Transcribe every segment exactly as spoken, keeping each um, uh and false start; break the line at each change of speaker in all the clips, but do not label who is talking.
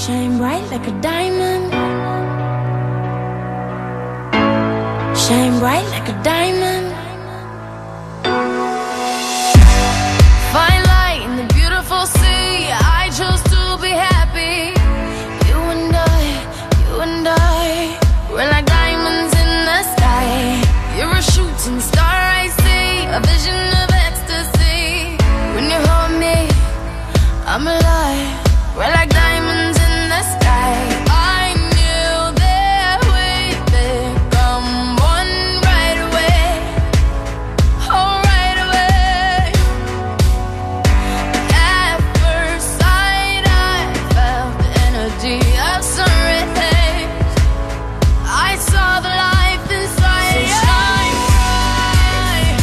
Shine bright like a diamond. Shine bright like a diamond. Fine light in the beautiful sea. I chose to be happy. You and I, you and I, we're like diamonds in the sky. You're a shooting star I see, a vision of ecstasy. When you hold me, I'm alive. We're like diamonds in the sky. I knew that we'd become one right away. Oh, right away. At first sight, I felt the energy of sun rays. I saw the life inside. So shine bright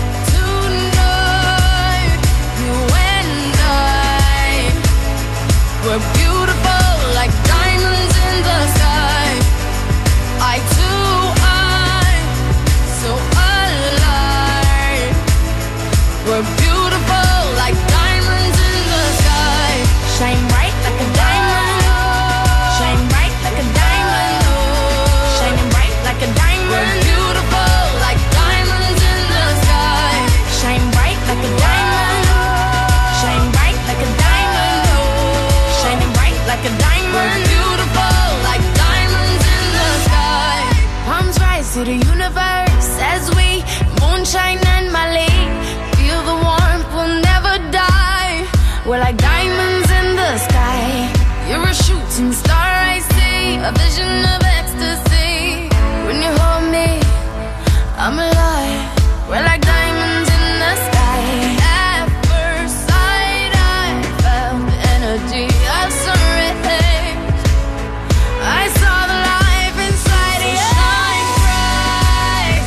tonight. You and I, we're beautiful like diamonds in the sky. I too, I'm so alive. We're beautiful like diamonds in the sky. Shine bright like a diamond. Shine bright like a diamond. Shining bright like a diamond. We're beautiful like diamonds in the sky. Shine bright like a diamond. Shine bright like a diamond. Shining bright like a diamond. We're beautiful like diamonds in the sky. Palms rise to the universe as we moonshine and Mali. Feel the warmth, we'll never die. We're like diamonds in the sky. You're a shooting star I see, a vision of ecstasy. When you hold me, I'm alive. We're like diamonds in the sky. At first sight, I felt the energy of sun rays. I saw the life inside you. Shine bright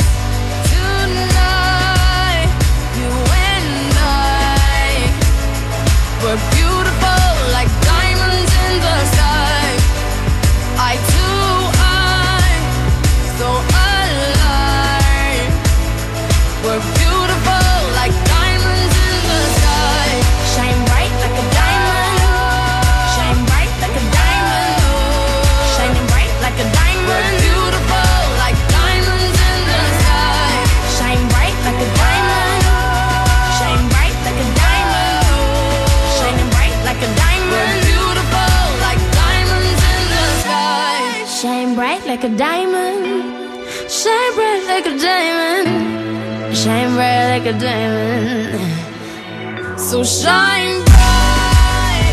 tonight. You and I, we're beautiful like diamonds in the sky. I too, I'm so alive. We're beautiful like diamonds in the sky. Shine bright like a diamond. Shine bright like a diamond. Shining bright like a diamond. We're beautiful like diamonds in the sky. Shine bright like a diamond. Shine bright like a diamond. Shining bright like a diamond. We're beautiful like diamonds in the sky. Shine bright like a diamond. Shine bright like a diamond. Shine bright like a diamond. So shine bright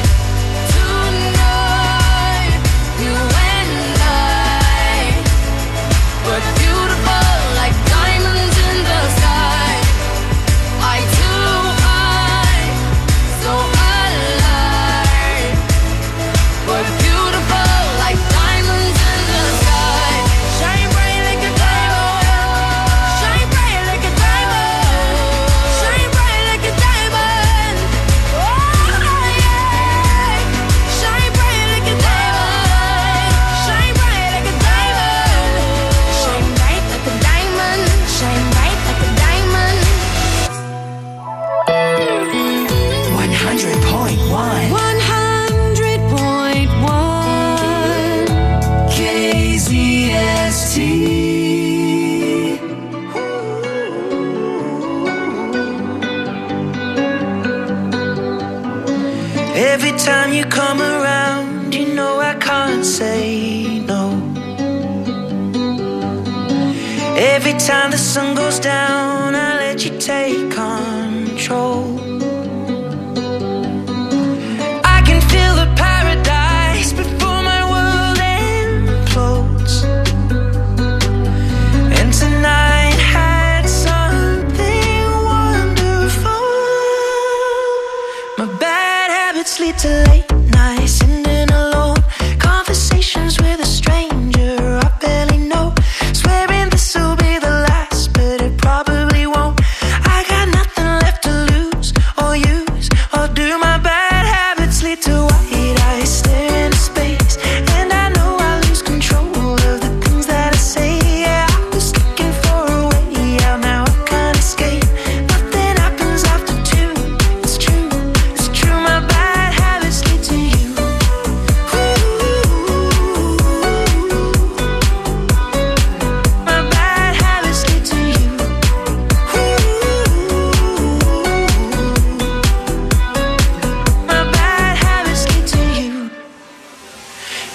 tonight. You and I, we're beautiful like diamonds in the sky. I too, I'm so alive. We're beautiful like diamonds in the sky. Shine bright like a diamond. Shine bright like a diamond. Shine bright like a diamond. Oh yeah. Shine bright like a diamond. Shine bright like a diamond. Shine bright like a diamond. Shine bright like a diamond.
one hundred point one
one hundred point one
K Z S T. Every time you come around, you know I can't say no. Every time the sun goes down, I let you take control. I can feel the paradise before my world implodes. And tonight had something wonderful. My bad habits lead to late nights, sitting alone, conversations with a stranger I barely know, swearing this'll be the last, but it probably won't. I got nothing left to lose.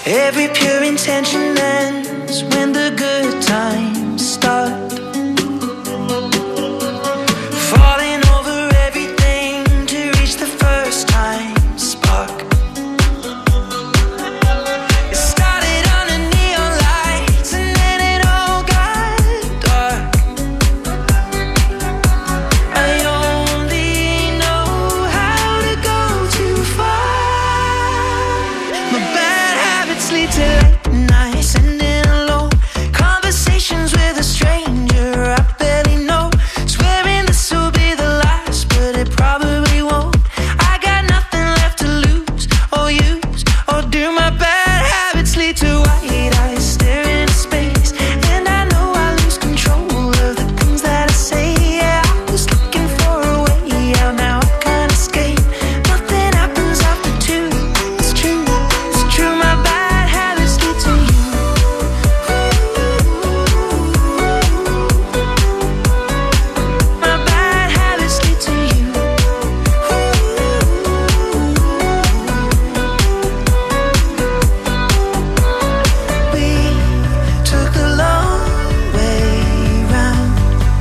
Every pure intention ends when the good times start. Falling over everything to reach the first time spark. It started under neon lights and then it all got dark. I only know how to go too far. My bad habits lead to late nights and in alone conversations with a stranger I barely know. Swearing this will be the last, but it probably won't. I got nothing left to lose or use, or do my bad habits lead to white eyes staring into space? And I know I lose control of the things that I say. Yeah, I was looking for a way out, now I can't escape. Nothing happens after two. It's true, it's true. My bad habits lead to you. My bad habits lead to you. We took the long way round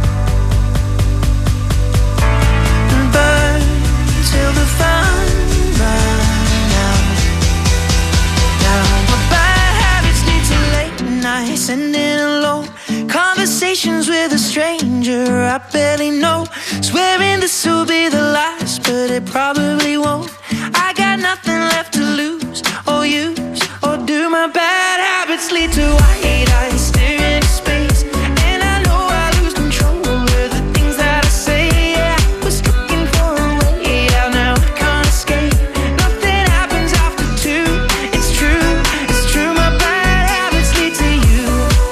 and burned till the fun ran out. Now my bad habits lead to late nights and in alone conversations with a stranger I barely know. Swearing this will be the last, but it probably won't. I got nothing left to lose or use, or do. My bad habits lead to white eyes staring into space. And I know I lose control of the things that I say. Yeah, I was looking for a way out, now I can't escape. Nothing happens after two. It's true, it's true. My bad habits lead to you.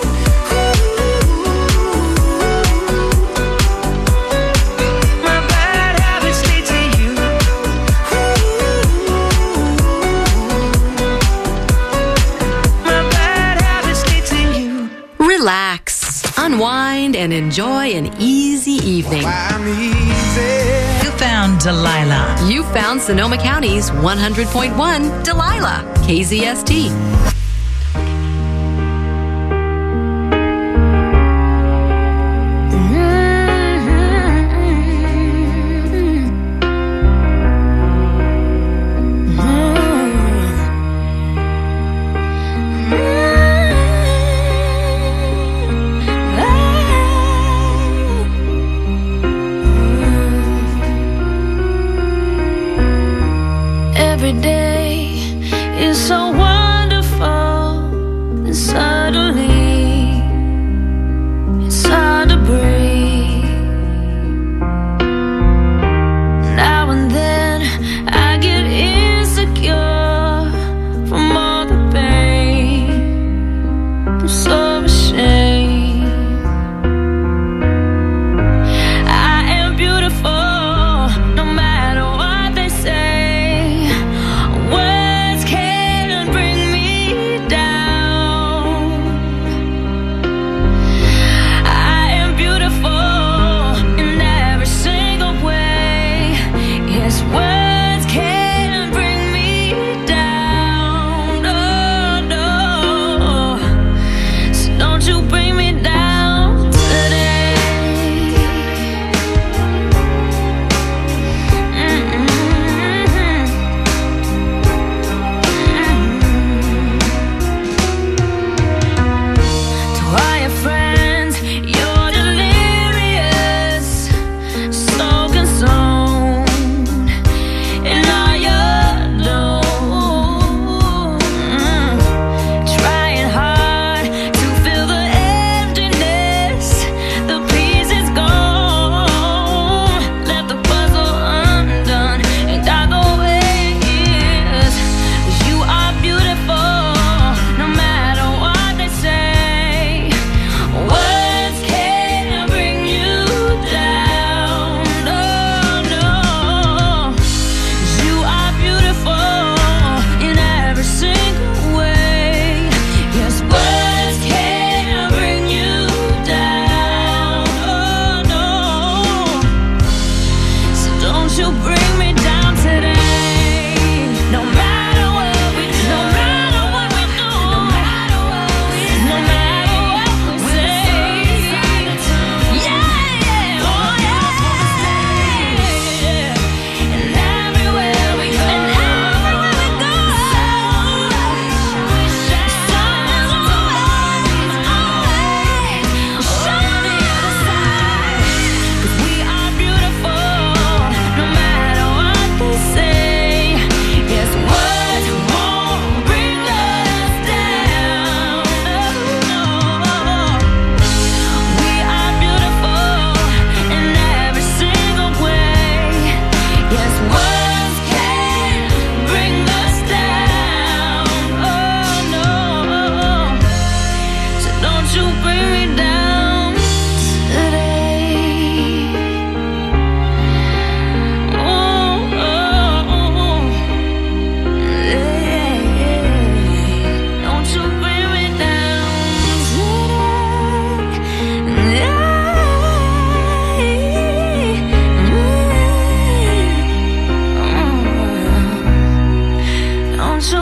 My bad habits lead to you. My bad habits lead to you.
Relax, unwind, and enjoy an easy evening.
You found Delilah.
You found Sonoma County's one hundred point one Delilah, K Z S T.
Every day is so wonderful.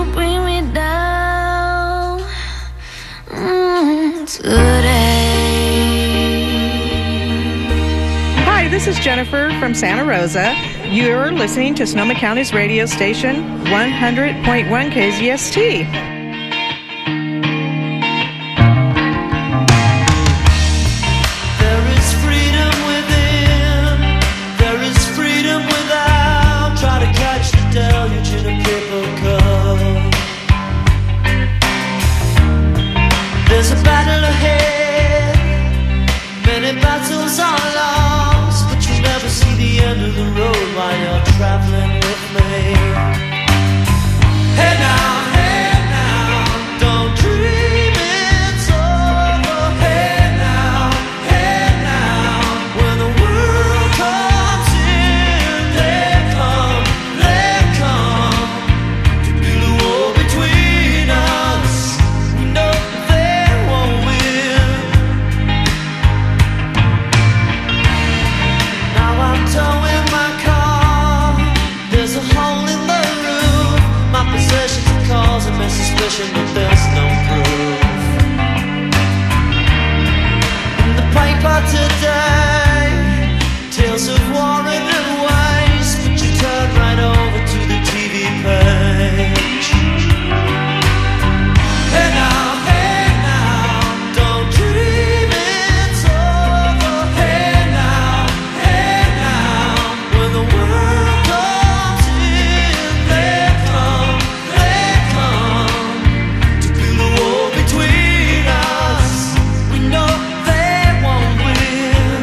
bring me down mm, today.
Hi, this is Jennifer from Santa Rosa. You're listening to Sonoma County's radio station, one hundred point one K Z S T.
There's a battle ahead, many battles are lost, but you never see the end of the road while you're traveling with me. Hey now, hey now, don't dream it's over. Hey now, hey now, when the world comes in, they come, they come to build a wall between us. We know towing my car, there's a hole in the roof. My possessions are causing me suspicion, but there's no proof. In the paper today, tales of war and waste, but you turn right over to the T V page. Hey now, hey now, don't dream it's over. Hey now, hey now, when the world comes in, they come, they come to build a wall between us. We know they won't win.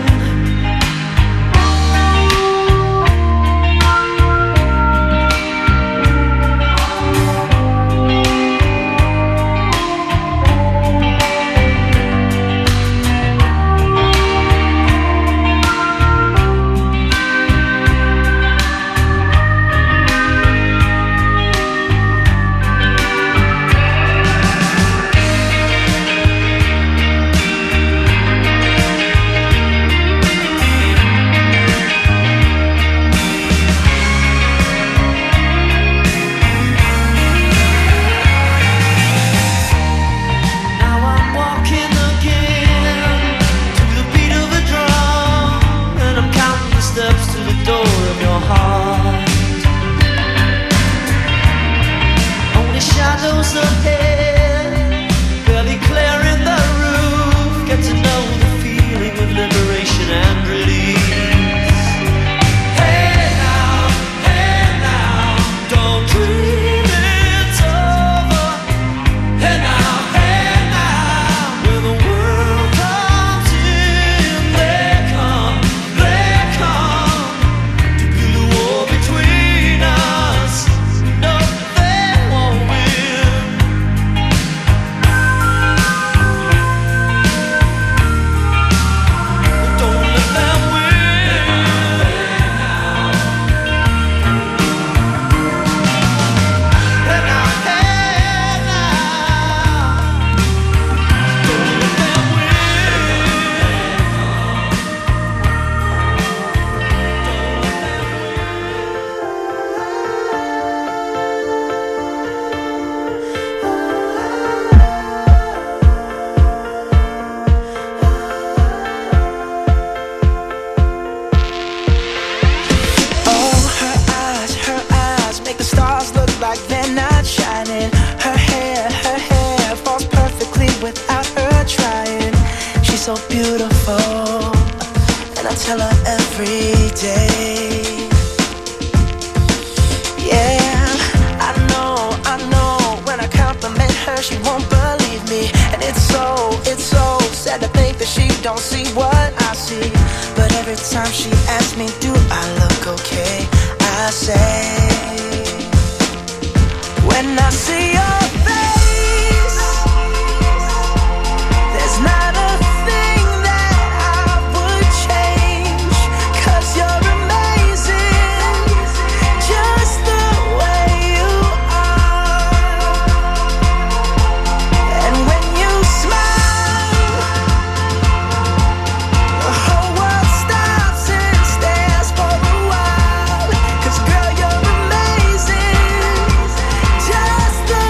Now I'm walking again to the beat of a drum, and I'm counting the steps to the door of your heart. Only shadows ahead, barely clearing the roof. Get to know the feeling of liberation and release. Hey now, hey now, don't dream it's over. Hey now, hey now, when the world comes in, they come, they come to build a wall between us. No, they won't win. Don't let them win. Hey now, hey now, don't let them
Oh, her eyes, her eyes make the stars look like they're not shining. Her hair, her hair falls perfectly without her trying. She's so beautiful, and I tell her every day. Yeah, I know, I know, when I compliment her, she won't believe me. And it's so, it's so sad to think that she don't see what I see. But every time she asks me, do I look okay? I say, when I see your face, there's not a thing that I would change. 'Cause you're amazing, just the way you are. And when you smile, the whole world stops and stares for a while. 'Cause girl, you're amazing, just the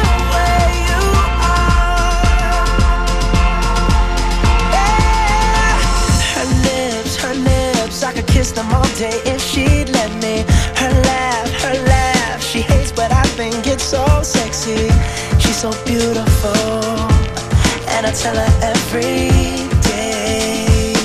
so beautiful, and I tell her every day.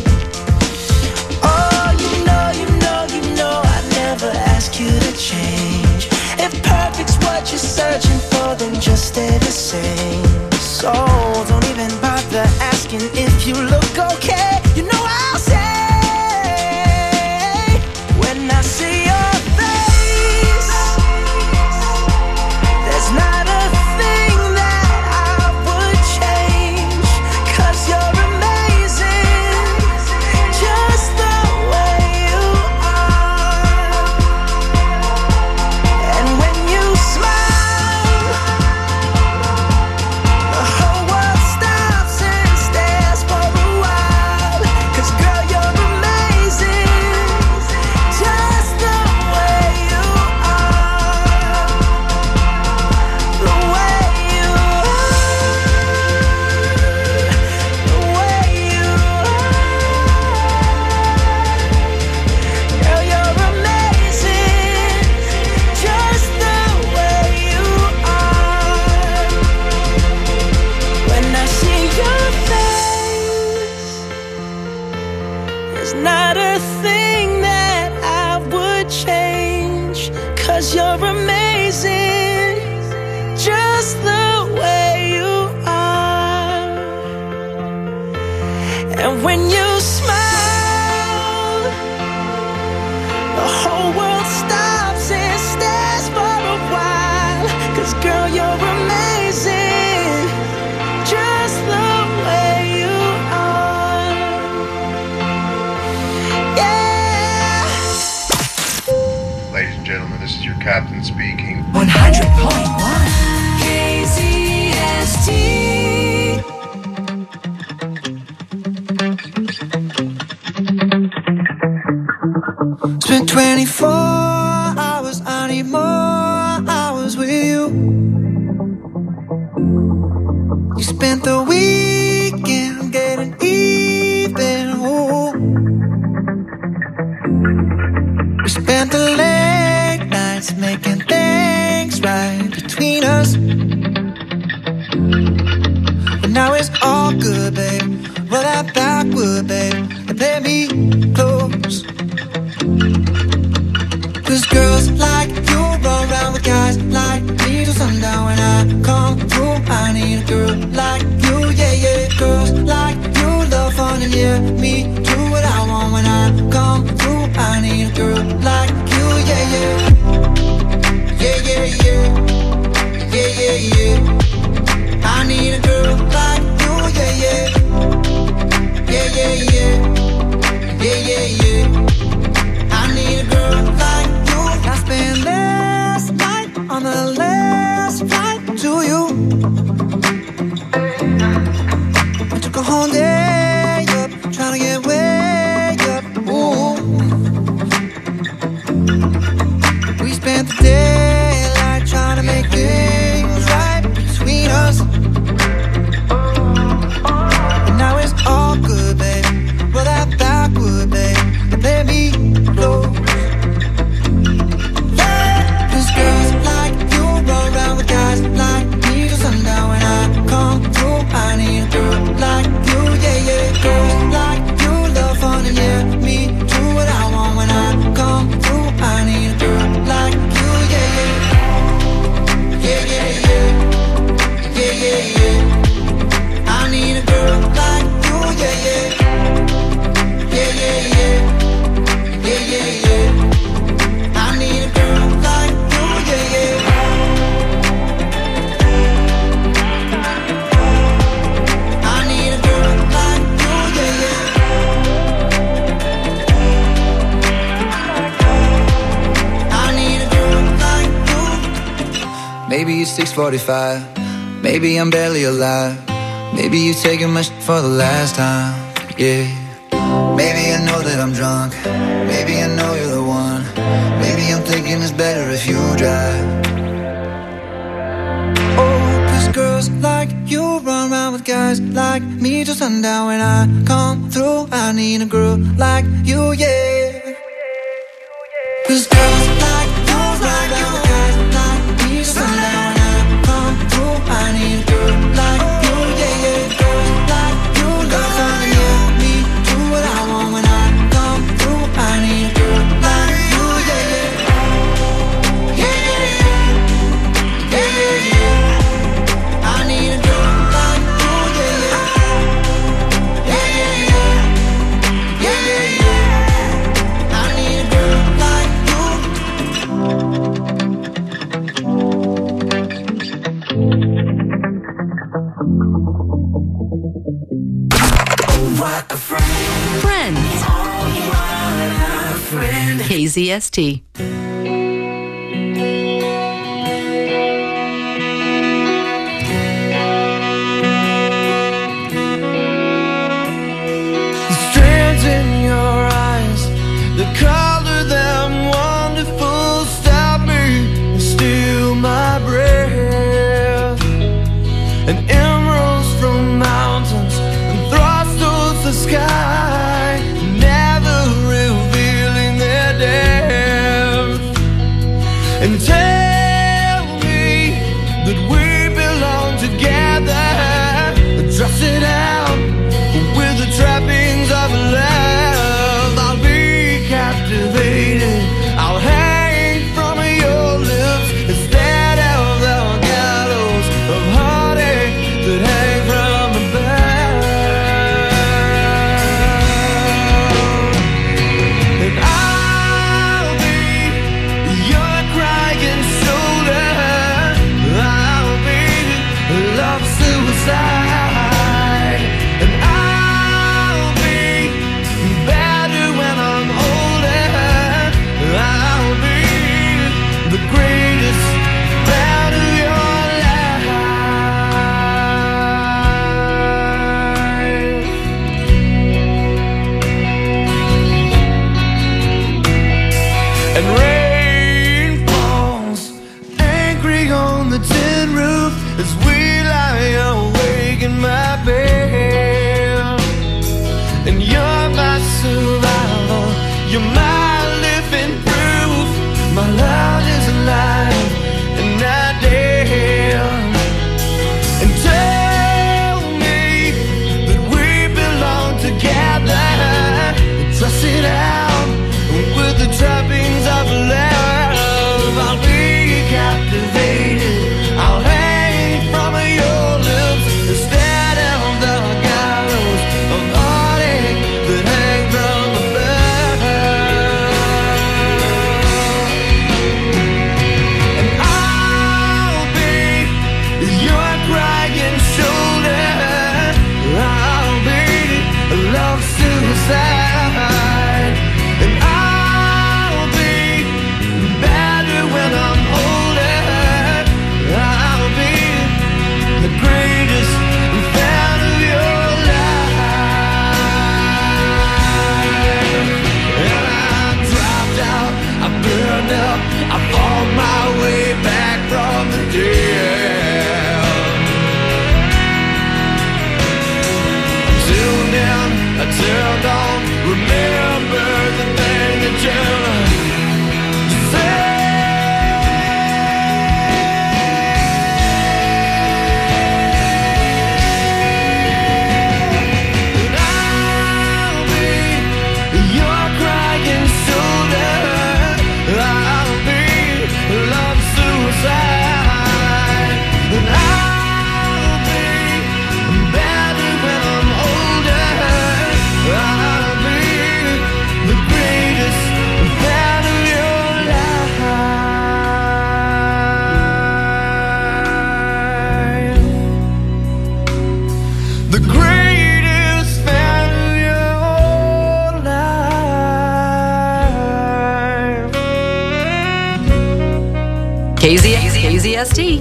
Oh, you know, you know, you know I never ask you to change. If perfect's what you're searching for, then just stay the same. So don't even bother asking if you look okay. You know I'll say, when I see your face, there's not a thing that I would change, 'cause you're amazing, just the way you are. And when you smile, the whole world stops and stares for a while, 'cause girl, you're amazing, just the way you are. The way you are, the way you are. Girl, you're amazing, just the way you are. When I see your face, there's not a thing that I would change, 'cause you're amazing, just the way you are. And when you smile, the whole world stops and stares for a while, 'cause girl, you're amazing, just the way you are. Yeah.
Ladies and gentlemen, this is your captain speaking.
one hundred point one
K Z S T.
Spent twenty-four hours, I need more hours with you. You spent the weekend getting even. Ooh. We spent the late nights making things right between us. But now it's all good, babe. Roll that backward, babe, and play me close. 'Cause girls like you run around with guys like me till sundown. When I come through, I need a girl like you, yeah, yeah. Girls like you love fun and yeah, me do what I want. When I come through, I need a girl like you, yeah, yeah. Yeah, yeah, yeah. Yeah, yeah, yeah. I need a girl like you, yeah, yeah. Yeah, yeah, yeah. Yeah, yeah, yeah. I need a girl like you. I spent last night on the last flight to you. I took a whole day up, trying to get way up. Ooh. We spent the daylight trying to make things right between us. But now it's all good, babe. Roll that backward, babe, and play me close. Cause girls like you run around with guys like me till sundown. When I come through, I need a girl like you, yeah, yeah. Girls like you love fun and yeah, me do what I want. When I come through, I need a girl like you, yeah, yeah. Yeah, yeah, yeah. Yeah, yeah, yeah. I need a girl like you, yeah, yeah. Yeah, yeah, yeah. Yeah, yeah, yeah. I need a girl like you, yeah, yeah. I need a girl like you, yeah, yeah. I need a girl like you. Maybe it's six forty-five. Maybe I'm barely alive. Maybe you taking my shit for the last time, yeah. Maybe I know that I'm drunk. Maybe I know you're the one. Maybe I'm thinking it's better if you drive. Oh, 'cause girls like you run around with guys like me till sundown. When I come through, I need a girl like you, yeah. 'Cause girls like you run around with guys like me till sundown. When I come through, I
K Z S T.
Strands in your eyes, the color them wonderful, stop me and steal my breath. And emeralds from mountains and thrust towards the sky, never revealing their depth. And tell me that we belong together, dress it out with the trappings of love. I'll be captivated, I'll hang from your lips instead of the gallows of heartache that hang from above. And I'll be your crying shoulder, I'll be love suicide. And rain falls angry on the tin roof as we lie awake in my bed. And you're my survival, you're my living proof. My love is alive and not dead. And tell me that we belong together, dress it out with the trappings of love. I'll be captivated, I'll hang from your lips instead of the gallows of heartache that hang from above. And I'll be your crying shoulder, I'll be love suicide. And I'll be better when I'm older, I'll be the greatest fan of your life. And I dropped out, I burned up, I fought my way back from the dead. Till then, I turned on, remember the thing that you said. And I'll be your crying shoulder, I'll be love suicide. And I'll be better when I'm older, I'll be the greatest fan of your life. The greatest fan of your life.
K Z K Z S T.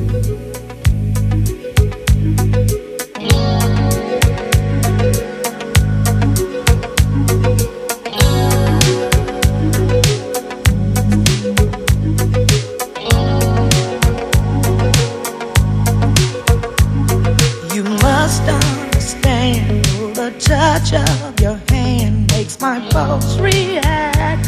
You must understand, the touch of your hand makes my pulse react.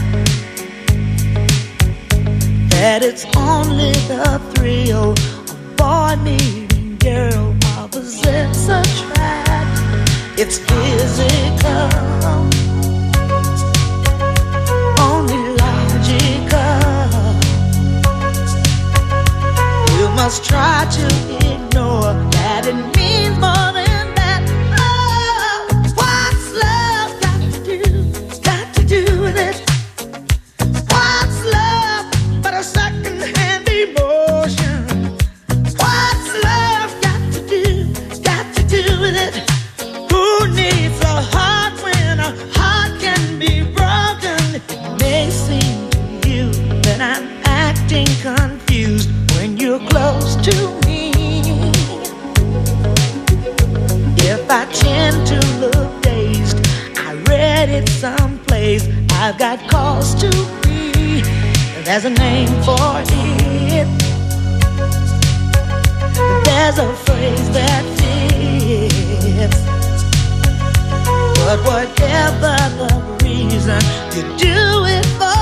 That it's only the thrill of boy meeting girl, opposites attract. It's physical, only logical. You must try to ignore that it means more than that. Oh, what's love got to do? Got to do with it. What's love but a second-hand emotion? What's love got to do? Got to do with it. Who needs a heart when a heart can be broken? It may seem
I tend to look dazed. I read it someplace. I've got cause to be. There's a name for it. There's a phrase that fits. But whatever the reason, you do it for